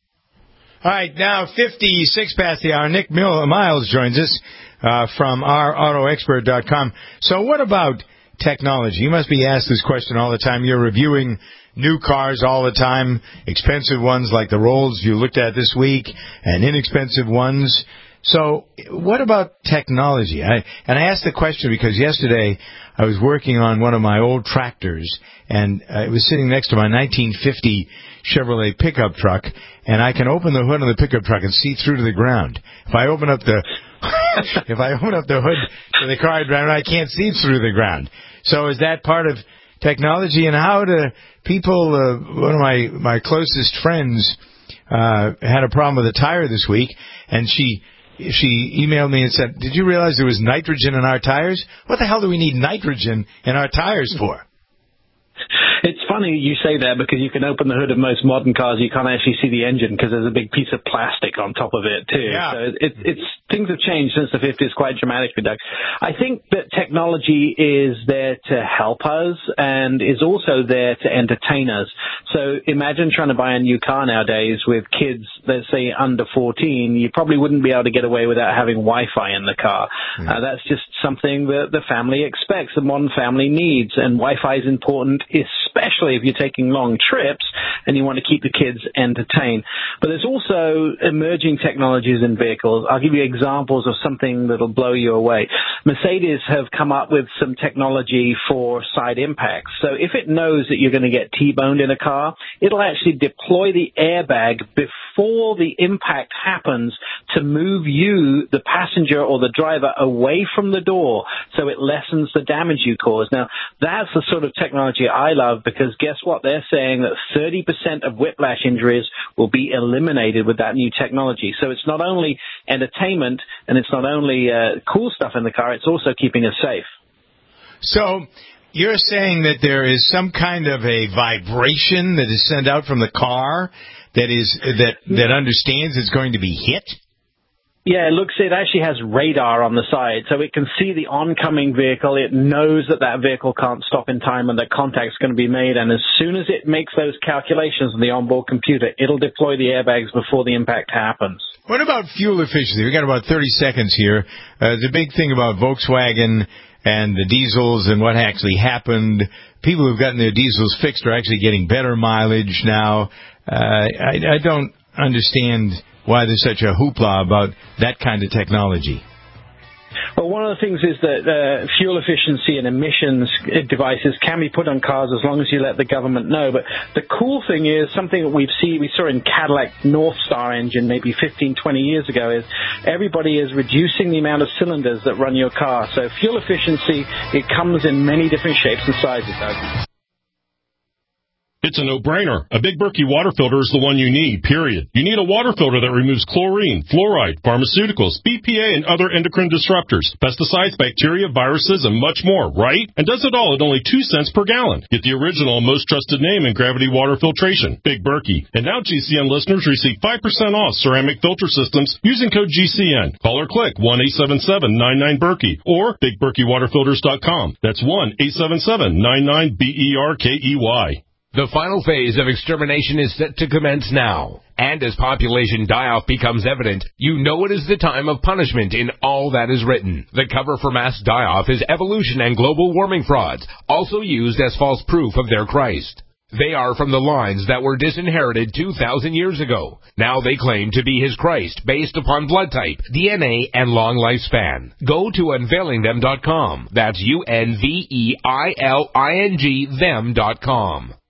All right, now fifty-six past the hour. Nick Miles joins us uh, from our auto expert dot com. So what about technology? You must be asked this question all the time. You're reviewing new cars all the time, expensive ones like the Rolls you looked at this week and inexpensive ones. So what about technology? I, and I asked the question because yesterday I was working on one of my old tractors, and uh, it was sitting next to my nineteen fifty Chevrolet pickup truck, and I can open the hood of the pickup truck and see through to the ground. If I open up the if I open up the hood to the car I drive, I can't see through the ground. So is that part of technology? And how do people? Uh, one of my my closest friends uh, had a problem with a tire this week, and she. She emailed me and said, did you realize there was nitrogen in our tires? What the hell do we need nitrogen in our tires for? It's funny you say that because you can open the hood of most modern cars. You can't actually see the engine because there's a big piece of plastic on top of it, too. Yeah. So it, it's things have changed since the fifties quite dramatically, Doug. I think that technology is there to help us and is also there to entertain us. So imagine trying to buy a new car nowadays with kids, let's say, under fourteen. You probably wouldn't be able to get away without having Wi-Fi in the car. Mm. Uh, that's just something that the family expects, the modern family needs, and Wi-Fi is important, especially if you're taking long trips and you want to keep the kids entertained. But there's also emerging technologies in vehicles. I'll give you examples of something that'll blow you away. Mercedes have come up with some technology for side impacts. So if it knows that you're going to get T-boned in a car, it'll actually deploy the airbag before the impact happens to move you, the passenger or the driver, away from the door so it lessens the damage you cause. Now, that's the sort of technology I love because guess what? They're saying that thirty percent of whiplash injuries will be eliminated with that new technology. So it's not only entertainment and it's not only uh, cool stuff in the car, it's also keeping us safe. So you're saying that there is some kind of a vibration that is sent out from the car that is that that understands it's going to be hit? Yeah, it looks, it actually has radar on the side, so it can see the oncoming vehicle. It knows that that vehicle can't stop in time and that contact's going to be made, and as soon as it makes those calculations on the onboard computer, it'll deploy the airbags before the impact happens. What about fuel efficiency? We've got about thirty seconds here. Uh, the big thing about Volkswagen and the diesels and what actually happened, people who've gotten their diesels fixed are actually getting better mileage now. Uh, I, I don't understand why there's such a hoopla about that kind of technology. Well, one of the things is that uh, fuel efficiency and emissions devices can be put on cars as long as you let the government know. But the cool thing is something that we've seen, we saw in Cadillac North Star engine maybe fifteen, twenty years ago is everybody is reducing the amount of cylinders that run your car. So fuel efficiency, it comes in many different shapes and sizes, Doug. It's a no-brainer. A Big Berkey water filter is the one you need, period. You need a water filter that removes chlorine, fluoride, pharmaceuticals, B P A, and other endocrine disruptors, pesticides, bacteria, viruses, and much more, right? And does it all at only two cents per gallon. Get the original and most trusted name in gravity water filtration, Big Berkey. And now G C N listeners receive five percent off ceramic filter systems using code G C N. Call or click one eight seven seven nine nine Berkey or big berkey water filters dot com. That's one eight seven seven nine nine B E R K E Y. The final phase of extermination is set to commence now. And as population die-off becomes evident, you know it is the time of punishment in all that is written. The cover for mass die-off is evolution and global warming frauds, also used as false proof of their Christ. They are from the lines that were disinherited two thousand years ago. Now they claim to be his Christ based upon blood type, D N A, and long lifespan. Go to unveiling them dot com. That's U N V E I L I N G them dot com.